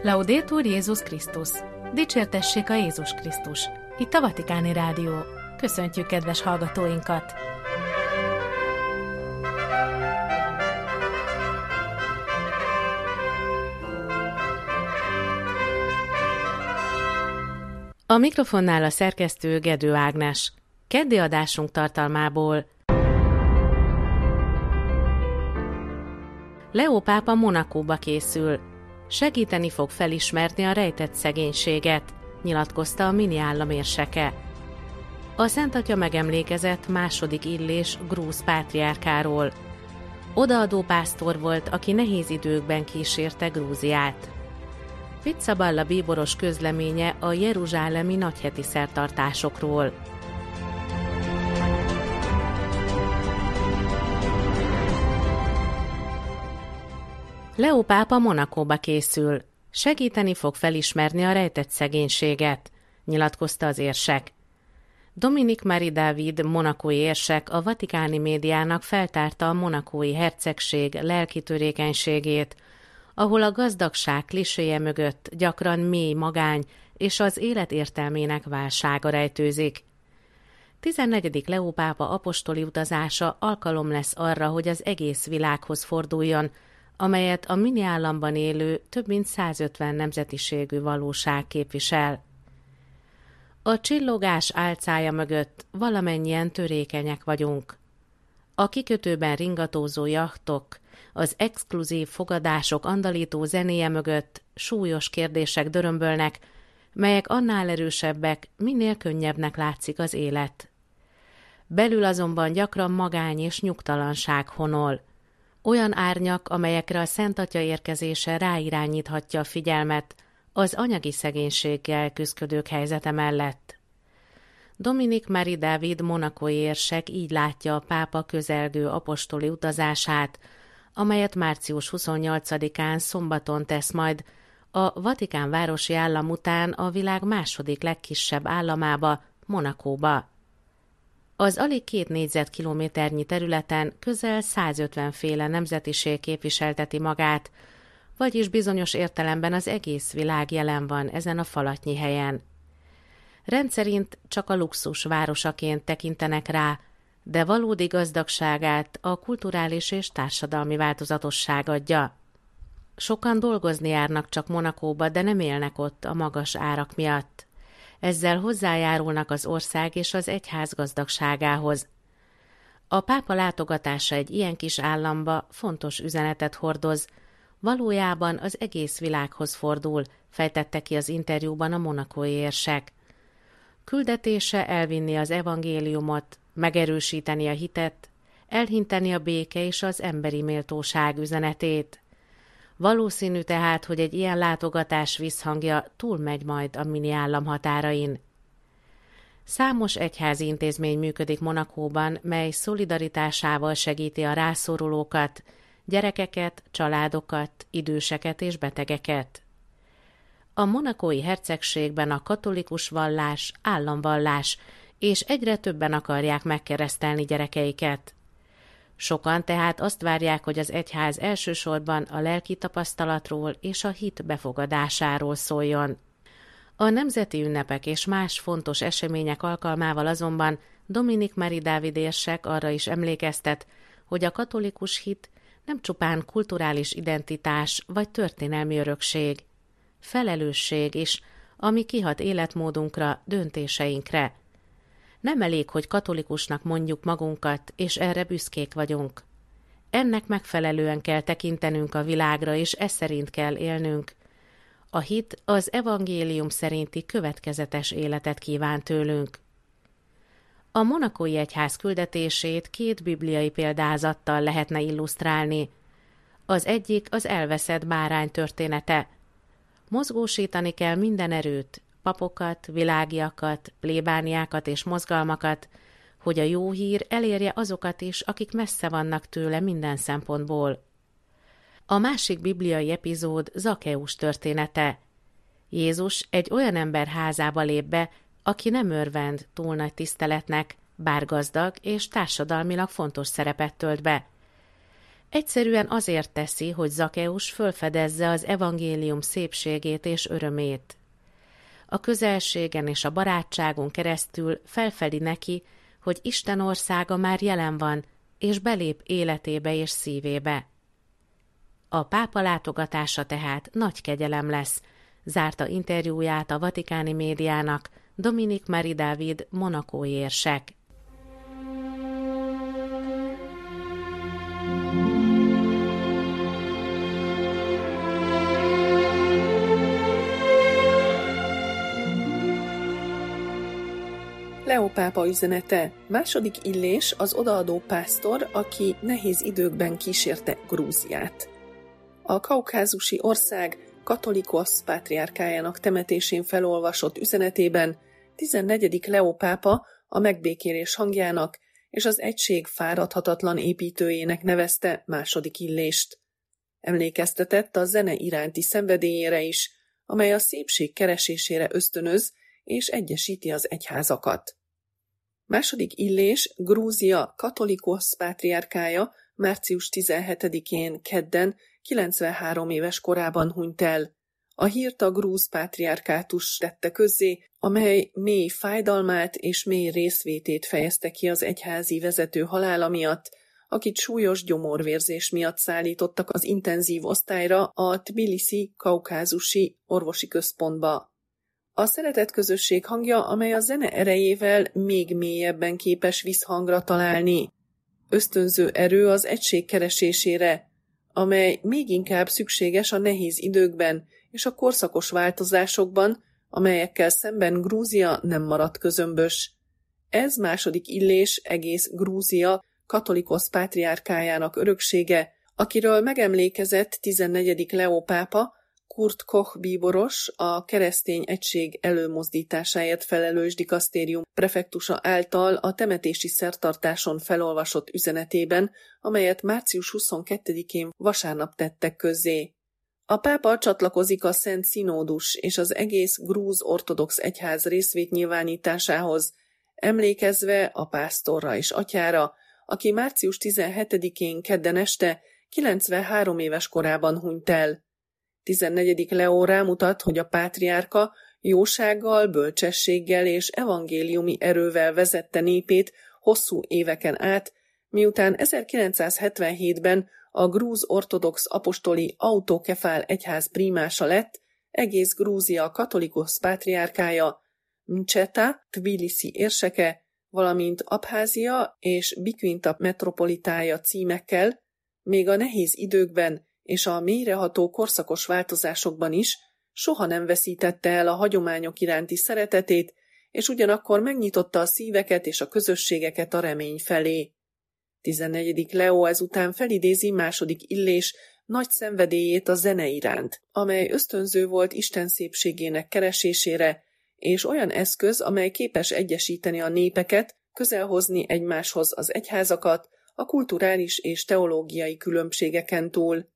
Laudetur Jézus Krisztus! Dicsértessék a Jézus Krisztus! Itt a Vatikáni Rádió. Köszöntjük kedves hallgatóinkat! A mikrofonnál a szerkesztő Gedő Ágnes. Keddi adásunk tartalmából: Leó pápa Monacóba készül. Segíteni fog felismerni a rejtett szegénységet, nyilatkozta a mini állam érseke. A Szent Atya megemlékezett második Illés grúz pátriárkáról. Odaadó pásztor volt, aki nehéz időkben kísérte Grúziát. Pizzaballa bíboros közleménye a jeruzsálemi nagyheti szertartásokról. Leó pápa Monacóba készül. Segíteni fog felismerni a rejtett szegénységet, nyilatkozta az érsek. Dominique Marie David monacói érsek a vatikáni médiának feltárta a monacói hercegség lelki törékenységét, ahol a gazdagság kliséje mögött gyakran mély magány és az élet értelmének válsága rejtőzik. 14. Leó pápa apostoli utazása alkalom lesz arra, hogy az egész világhoz forduljon, amelyet a mini államban élő több mint 150 nemzetiségű valóság képvisel. A csillogás álcája mögött valamennyien törékenyek vagyunk. A kikötőben ringatózó jachtok, az exkluzív fogadások andalító zenéje mögött súlyos kérdések dörömbölnek, melyek annál erősebbek, minél könnyebbnek látszik az élet. Belül azonban gyakran magány és nyugtalanság honol. Olyan árnyak, amelyekre a Szent Atya érkezése ráirányíthatja a figyelmet az anyagi szegénységgel küszködők helyzete mellett. Dominique Marie David monacói érsek így látja a pápa közelgő apostoli utazását, amelyet március 28-án szombaton tesz majd a Vatikán városi állam után a világ második legkisebb államába, Monacóba. Az alig 2 négyzetkilométernyi területen közel 150 féle nemzetiség képviselteti magát, vagyis bizonyos értelemben az egész világ jelen van ezen a falatnyi helyen. Rendszerint csak a luxus városaként tekintenek rá, de valódi gazdagságát a kulturális és társadalmi változatosság adja. Sokan dolgozni járnak csak Monacóba, de nem élnek ott a magas árak miatt. Ezzel hozzájárulnak az ország és az egyház gazdagságához. A pápa látogatása egy ilyen kis államba fontos üzenetet hordoz, valójában az egész világhoz fordul, fejtette ki az interjúban a monacói érsek. Küldetése elvinni az evangéliumot, megerősíteni a hitet, elhinteni a béke és az emberi méltóság üzenetét. Valószínű tehát, hogy egy ilyen látogatás visszhangja túlmegy majd a mini állam határain. Számos egyházi intézmény működik Monacóban, mely szolidaritásával segíti a rászorulókat, gyerekeket, családokat, időseket és betegeket. A monacói hercegségben a katolikus vallás államvallás, és egyre többen akarják megkeresztelni gyerekeiket. Sokan tehát azt várják, hogy az egyház elsősorban a lelki tapasztalatról és a hit befogadásáról szóljon. A nemzeti ünnepek és más fontos események alkalmával azonban Dominique Marie David érsek arra is emlékeztet, hogy a katolikus hit nem csupán kulturális identitás vagy történelmi örökség, felelősség is, ami kihat életmódunkra, döntéseinkre. Nem elég, hogy katolikusnak mondjuk magunkat, és erre büszkék vagyunk. Ennek megfelelően kell tekintenünk a világra, és ez szerint kell élnünk. A hit az evangélium szerinti következetes életet kíván tőlünk. A monacói egyház küldetését 2 bibliai példázattal lehetne illusztrálni. Az egyik az elveszett bárány története. Mozgósítani kell minden erőt, papokat, világiakat, plébániákat és mozgalmakat, hogy a jó hír elérje azokat is, akik messze vannak tőle minden szempontból. A másik bibliai epizód Zakkeus története. Jézus egy olyan ember házába lép be, aki nem örvend túl nagy tiszteletnek, bár gazdag és társadalmilag fontos szerepet tölt be. Egyszerűen azért teszi, hogy Zakeus fölfedezze az evangélium szépségét és örömét. A közelségen és a barátságon keresztül felfedi neki, hogy Isten országa már jelen van, és belép életébe és szívébe. A pápa látogatása tehát nagy kegyelem lesz, zárta interjúját a vatikáni médiának Dominique Marie David monacói érsek. Leó pápa üzenete. Második Illés az odaadó pásztor, aki nehéz időkben kísérte Grúziát. A kaukázusi ország katolikosz pátriárkájának temetésén felolvasott üzenetében 14. Leó pápa a megbékélés hangjának és az egység fáradhatatlan építőjének nevezte második Illést. Emlékeztetett a zene iránti szenvedélyére is, amely a szépség keresésére ösztönöz és egyesíti az egyházakat. Második Illés Grúzia katolikosz pátriárkája március 17-én kedden 93 éves korában hunyt el. A hírt a grúz pátriárkátus tette közzé, amely mély fájdalmát és mély részvétét fejezte ki az egyházi vezető halála miatt, akit súlyos gyomorvérzés miatt szállítottak az intenzív osztályra a Tbilisi kaukázusi orvosi központba. A szeretett közösség hangja, amely a zene erejével még mélyebben képes visszhangra találni. Ösztönző erő az egység keresésére, amely még inkább szükséges a nehéz időkben és a korszakos változásokban, amelyekkel szemben Grúzia nem maradt közömbös. Ez második Illés egész Grúzia katolikosz pátriárkájának öröksége, akiről megemlékezett 14. Leó pápa, Kurt Koch bíboros, a keresztény egység előmozdításáért felelős dikasztérium prefektusa által a temetési szertartáson felolvasott üzenetében, amelyet március 22-én vasárnap tettek közzé. A pápa csatlakozik a Szent Szinódus és az egész grúz ortodox egyház részvétnyilvánításához, emlékezve a pásztorra és atyára, aki március 17-én kedden este 93 éves korában hunyt el. 14. Leó rámutat, hogy a pátriárka jósággal, bölcsességgel és evangéliumi erővel vezette népét hosszú éveken át, miután 1977-ben a grúz ortodox apostoli autokefál egyház prímása lett, egész Grúzia katolikusz pátriárkája, Mcseta, Tbilisi érseke, valamint Abházia és Bikvinta metropolitája címekkel, még a nehéz időkben és a mélyreható korszakos változásokban is soha nem veszítette el a hagyományok iránti szeretetét, és ugyanakkor megnyitotta a szíveket és a közösségeket a remény felé. 14. Leó ezután felidézi második Illés nagy szenvedélyét a zene iránt, amely ösztönző volt Isten szépségének keresésére, és olyan eszköz, amely képes egyesíteni a népeket, közelhozni egymáshoz az egyházakat, a kulturális és teológiai különbségeken túl.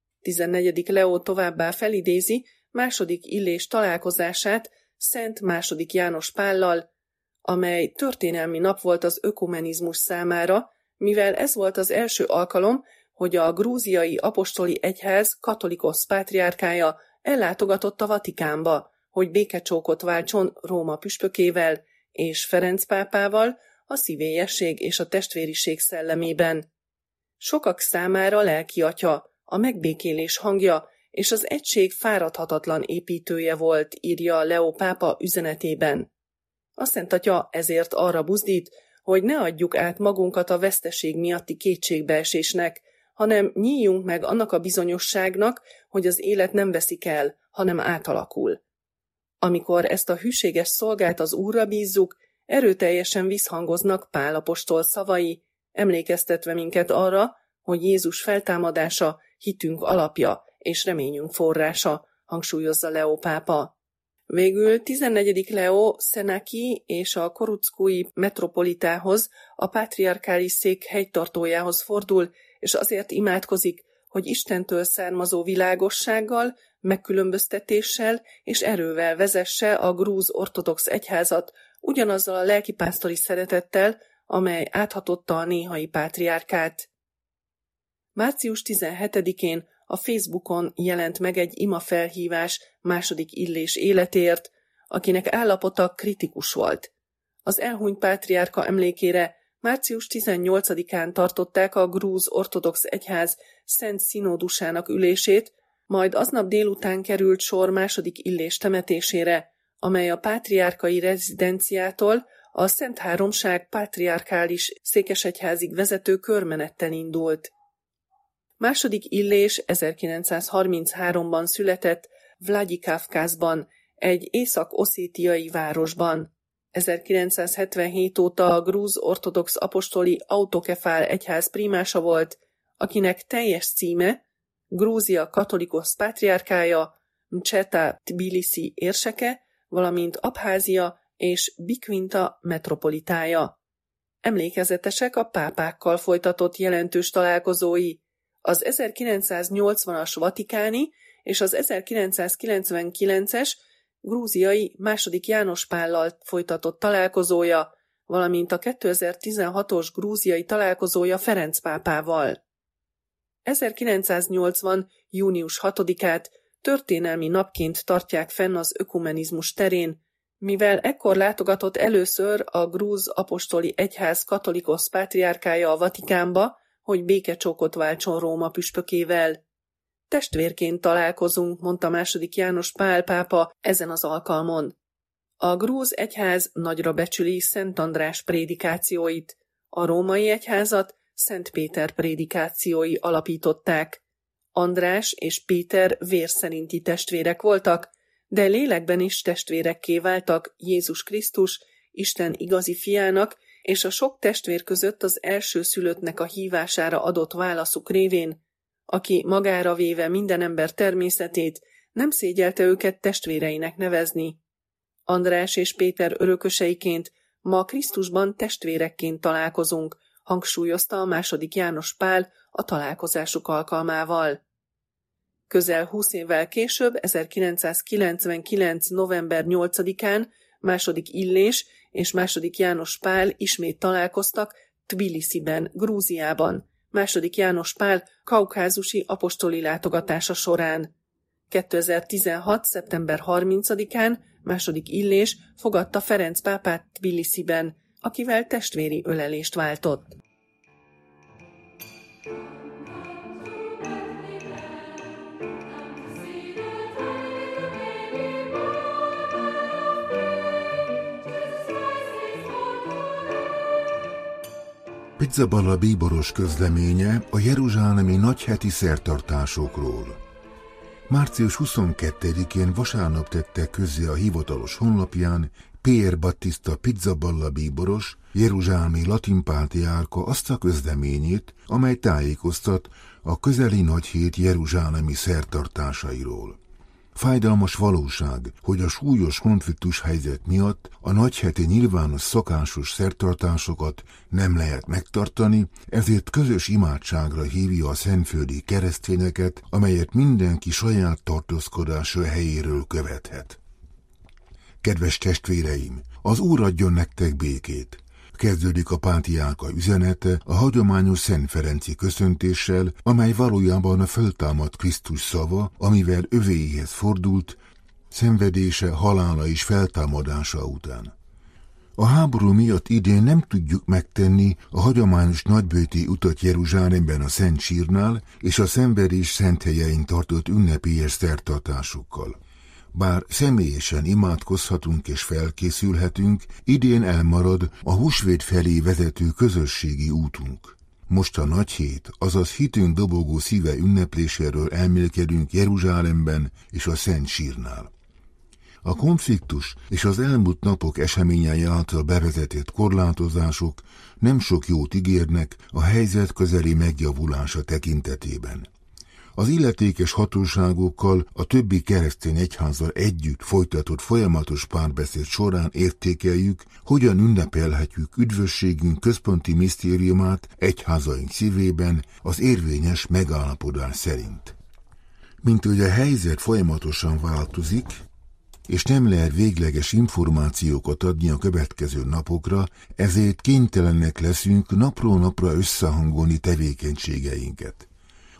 14. Leó továbbá felidézi második Illés találkozását Szent II. János Pállal, amely történelmi nap volt az ökumenizmus számára, mivel ez volt az első alkalom, hogy a grúziai apostoli egyház katolikosz pátriárkája ellátogatott a Vatikánba, hogy békecsókot váltson Róma püspökével és Ferenc pápával a szívélyesség és a testvériség szellemében. Sokak számára lelki atya, a megbékélés hangja és az egység fáradhatatlan építője volt, írja Leó pápa üzenetében. A Szent Atya ezért arra buzdít, hogy ne adjuk át magunkat a veszteség miatti kétségbeesésnek, hanem nyíljunk meg annak a bizonyosságnak, hogy az élet nem veszik el, hanem átalakul. Amikor ezt a hűséges szolgát az Úrra bízzuk, erőteljesen visszhangoznak Pál apostol szavai, emlékeztetve minket arra, hogy Jézus feltámadása hitünk alapja és reményünk forrása, hangsúlyozza Leó pápa. Végül 14. Leó Szenaki és a koruckói metropolitához, a pátriarkális szék hegytartójához fordul, és azért imádkozik, hogy Istentől származó világossággal, megkülönböztetéssel és erővel vezesse a grúz ortodox egyházat ugyanazzal a lelkipásztori szeretettel, amely áthatotta a néhai pátriárkát. Március 17-én a Facebookon jelent meg egy imafelhívás második Illés életért, akinek állapota kritikus volt. Az elhunyt pátriárka emlékére március 18-án tartották a grúz ortodox egyház Szent Szinódusának ülését, majd aznap délután került sor második Illés temetésére, amely a pátriárkai rezidenciától a Szent Háromság pátriárkális székesegyházig vezető körmenettel indult. Második Illés 1933-ban született Vladikavkazban, egy észak-oszétiai városban. 1977 óta a grúz ortodox apostoli autokefál egyház primása volt, akinek teljes címe Grúzia katolikus pátriárkája, Mcseta Tbilisi érseke, valamint Abházia és Bikvinta metropolitája. Emlékezetesek a pápákkal folytatott jelentős találkozói, az 1980-as vatikáni és az 1999-es grúziai II. János Pállal folytatott találkozója, valamint a 2016-os grúziai találkozója Ferenc pápával. 1980. június 6-át történelmi napként tartják fenn az ökumenizmus terén, mivel ekkor látogatott először a grúz apostoli egyház katolikus pátriárkája a Vatikánba, hogy békecsókot váltson Róma püspökével. Testvérként találkozunk, mondta II. János Pál pápa ezen az alkalmon. A grúz egyház nagyra becsüli Szent András prédikációit, a római egyházat Szent Péter prédikációi alapították. András és Péter vér szerinti testvérek voltak, de lélekben is testvérekké váltak Jézus Krisztus, Isten igazi fiának, és a sok testvér között az elsőszülöttnek a hívására adott válaszuk révén, aki magára véve minden ember természetét, nem szégyelte őket testvéreinek nevezni. András és Péter örököseiként ma Krisztusban testvérekként találkozunk, hangsúlyozta a II. János Pál a találkozásuk alkalmával. Közel 20 évvel később, 1999. november 8-án II. Illés és II. János Pál ismét találkoztak Tbilisiben, Grúziában, II. János Pál kaukázusi apostoli látogatása során. 2016. szeptember 30-án II. Illés fogadta Ferenc pápát Tbilisiben, akivel testvéri ölelést váltott. Pizzaballa bíboros közleménye a jeruzsálemi nagyheti szertartásokról. Március 22-én vasárnap tette közzé a hivatalos honlapján Pier Battista Pizzaballa bíboros, jeruzsálemi latin pátriárka azt a közleményét, amely tájékoztat a közeli nagyhét jeruzsálemi szertartásairól. Fájdalmas valóság, hogy a súlyos konfliktus helyzet miatt a nagyheti nyilvános szokásos szertartásokat nem lehet megtartani, ezért közös imádságra hívja a szentföldi keresztényeket, amelyet mindenki saját tartózkodása helyéről követhet. Kedves testvéreim, az Úr adjon nektek békét! Kezdődik a pátriárka üzenete a hagyományos Szent Ferenci köszöntéssel, amely valójában a föltámadt Krisztus szava, amivel övéihez fordult, szenvedése, halála és feltámadása után. A háború miatt idén nem tudjuk megtenni a hagyományos nagybőti utat Jeruzsálemben a Szent Sírnál és a szenvedés szent helyein tartott ünnepélyes szertartásokkal. Bár személyesen imádkozhatunk és felkészülhetünk, idén elmarad a húsvét felé vezető közösségi útunk. Most a nagyhét, azaz hitünk dobogó szíve ünnepléséről elmélkedünk Jeruzsálemben és a Szent Sírnál. A konfliktus és az elmúlt napok eseményei által bevezetett korlátozások nem sok jót ígérnek a helyzet közeli megjavulása tekintetében. Az illetékes hatóságokkal, a többi keresztény egyházzal együtt folytatott folyamatos párbeszéd során értékeljük, hogyan ünnepelhetjük üdvösségünk központi misztériumát egyházaink szívében az érvényes megállapodás szerint. Mint hogy a helyzet folyamatosan változik, és nem lehet végleges információkat adni a következő napokra, ezért kénytelenek leszünk napról napra összehangolni tevékenységeinket.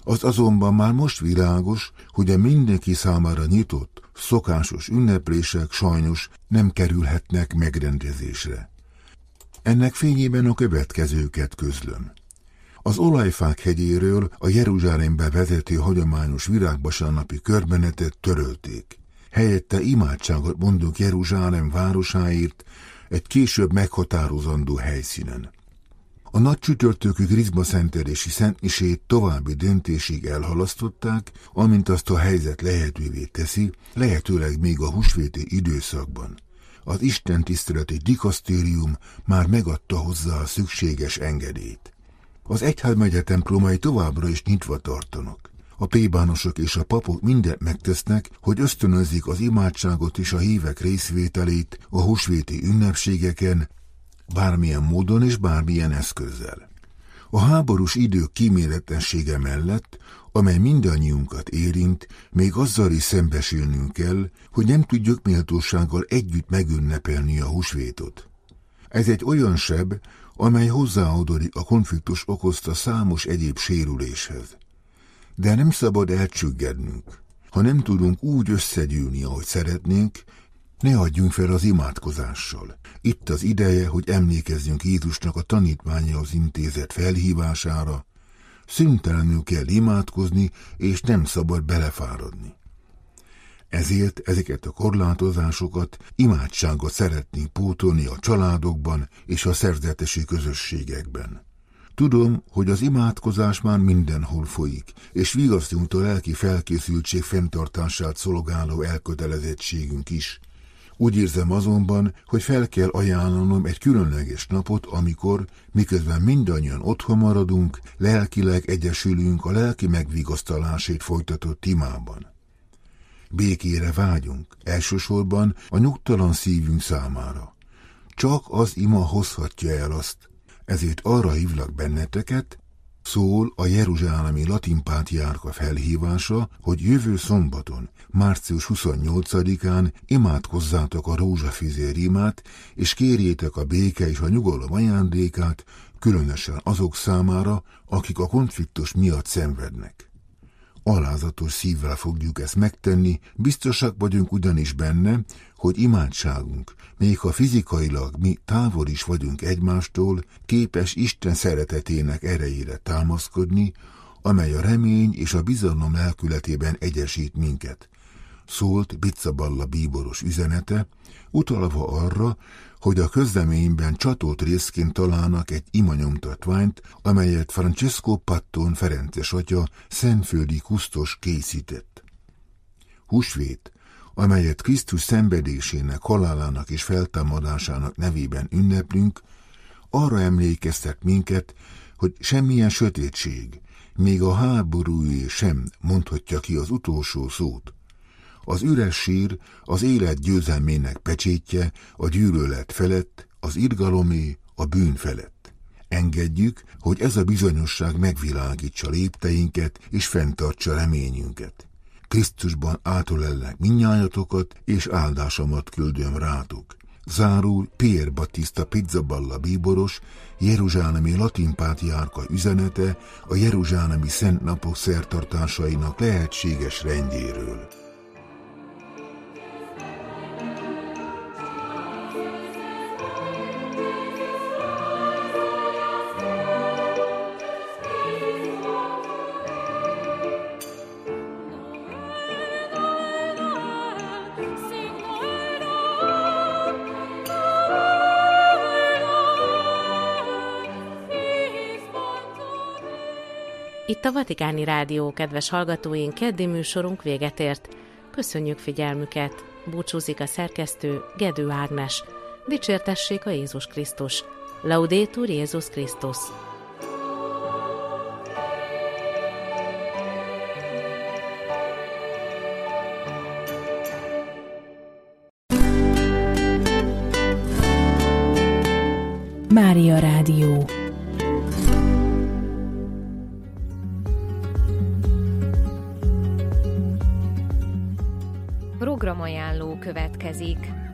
Az azonban már most világos, hogy a mindenki számára nyitott, szokásos ünneplések sajnos nem kerülhetnek megrendezésre. Ennek fényében a következőket közlöm. Az Olajfák hegyéről a Jeruzsálembe vezető hagyományos virágvasárnapi körbenetet törölték. Helyette imádságot mondunk Jeruzsálem városáért egy később meghatározandó helyszínen. A nagy csütörtökű krizmaszentelési szentmisét további döntésig elhalasztották, amint azt a helyzet lehetővé teszi, lehetőleg még a húsvéti időszakban. Az istentiszteleti dikasztérium már megadta hozzá a szükséges engedélyt. Az egyházmegye templomai továbbra is nyitva tartanak. A plébánosok és a papok mindent megtesznek, hogy ösztönözzék az imádságot és a hívek részvételét a húsvéti ünnepségeken, bármilyen módon és bármilyen eszközzel. A háborús idők kíméletlensége mellett, amely mindannyiunkat érint, még azzal is szembesülnünk kell, hogy nem tudjuk méltósággal együtt megünnepelni a húsvétot. Ez egy olyan seb, amely hozzáadódik a konfliktus okozta számos egyéb sérüléshez. De nem szabad elcsüggednünk. Ha nem tudunk úgy összegyűlni, ahogy szeretnénk, ne adjunk fel az imádkozással. Itt az ideje, hogy emlékezzünk Jézusnak a tanítványaihoz intézett felhívására. Szüntelenül kell imádkozni, és nem szabad belefáradni. Ezért ezeket a korlátozásokat imádsággal szeretnénk pótolni a családokban és a szerzetesi közösségekben. Tudom, hogy az imádkozás már mindenhol folyik, és vigasztunk a lelki felkészültség fenntartását szolgáló elkötelezettségünk is. Úgy érzem azonban, hogy fel kell ajánlanom egy különleges napot, amikor, miközben mindannyian otthon maradunk, lelkileg egyesülünk a lelki megvigasztalásét folytatott imában. Békére vágyunk, elsősorban a nyugtalan szívünk számára. Csak az ima hozhatja el azt. Ezért arra hívlak benneteket, szól a jeruzsálemi latin pátriárka felhívása, hogy jövő szombaton, március 28-án imádkozzátok a rózsafüzér imát, és kérjétek a béke és a nyugalom ajándékát, különösen azok számára, akik a konfliktus miatt szenvednek. Alázatos szívvel fogjuk ezt megtenni, biztosak vagyunk ugyanis benne, hogy imádságunk, még ha fizikailag mi távol is vagyunk egymástól, képes Isten szeretetének erejére támaszkodni, amely a remény és a bizalom lelkületében egyesít minket. Szólt Pizzaballa bíboros üzenete, utalva arra, hogy a közleményben csatolt részként találnak egy imanyomtatványt, amelyet Francesco Patton ferences atya szentföldi kusztos készített. Húsvét, amelyet Krisztus szenvedésének, halálának és feltámadásának nevében ünneplünk, arra emlékeztet minket, hogy semmilyen sötétség, még a háborúé sem mondhatja ki az utolsó szót. Az üres sír az élet győzelmének pecsétje a gyűlölet felett, az irgalomé a bűn felett. Engedjük, hogy ez a bizonyosság megvilágítsa lépteinket és fenntartsa reményünket. Krisztusban átölellek mindnyájatokat, és áldásomat küldöm rátok. Zárul Pier Battista Pizzaballa bíboros, jeruzsálemi latin pátriárka üzenete a jeruzsálemi szent napok szertartásainak lehetséges rendjéről. Itt a Vatikáni Rádió, kedves hallgatóink, keddi műsorunk véget ért. Köszönjük figyelmüket! Búcsúzik a szerkesztő, Gedő Ágnes. Dicsértessék a Jézus Krisztus! Laudetur Jézus Krisztus! Mária Rádió. Programajánló következik.